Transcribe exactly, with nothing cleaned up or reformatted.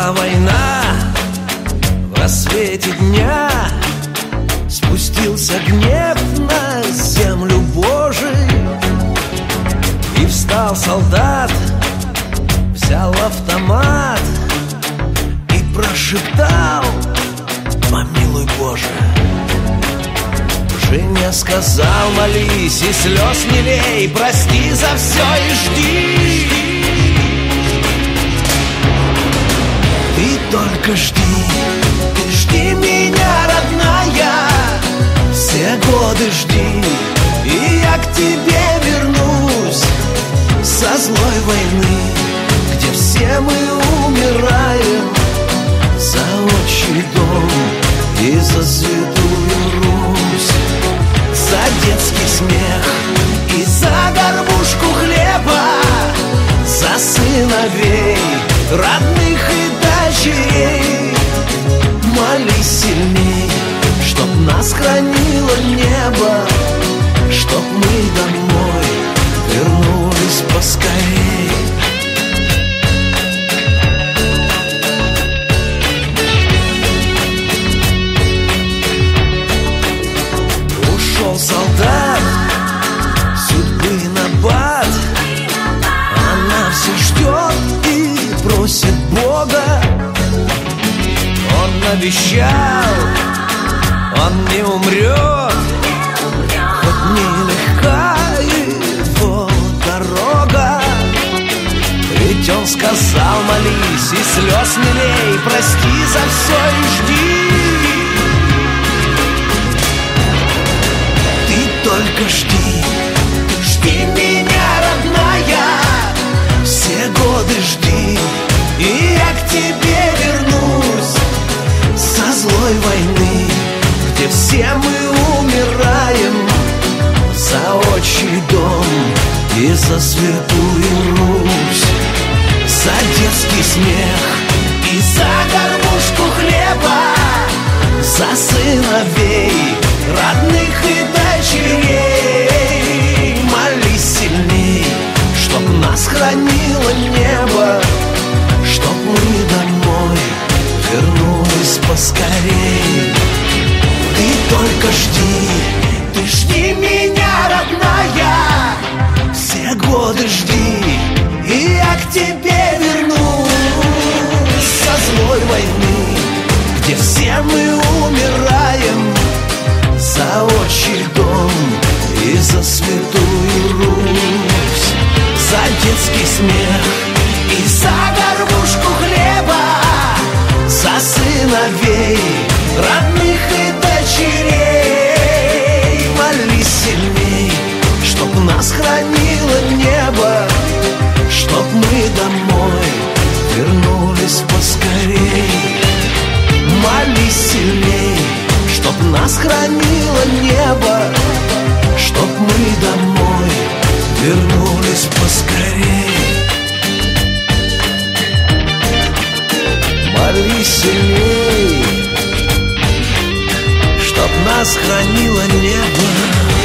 Пришла война в рассвете дня, спустился гнев на землю Божий, и встал солдат, взял автомат и прошептал: помилуй, Боже. Женя сказал: молись и слез не лей, прости за все и жди. Ты только жди, ты жди меня, родная, все годы жди, и я к тебе вернусь со злой войны, где все мы умираем за отчий дом и за святую Русь, за детский смех и за горбушку хлеба, за сыновей, родных и дочерей. Молись сильней, чтоб нас хранило небо, чтоб мы домой вернулись поскорей. Ушел солдат судьбы набат, она все ждет и просит Бога. Он обещал, он не умрет, хоть нелегка его дорога. Ведь он сказал: молись и слез не лей, прости за все и жди. Ты только жди, жди меня, родная, все годы жди, и я к тебе вернусь со злой войны, где все мы умираем за отчий дом и за святую Русь, за детский смех и за горбушку хлеба, за сыновей, родных и дочерей. Молись сильней, чтоб нас хранило небо, чтоб мы домой вернулись поскорей. Ты только жди, ты жди меня, родная, все годы жди, и я к тебе вернусь со злой войны, где все мы умираем за отчий дом и за святую Русь, за детский смех и за горбушку хлеба, за сыновей, родных и дочерей. Молись сильней, чтоб нас хранило небо, чтоб мы домой вернулись поскорей. Молись сильней, чтоб нас хранило небо, чтоб мы домой вернулись поскорей. Молись сильней, чтоб нас хранило небо.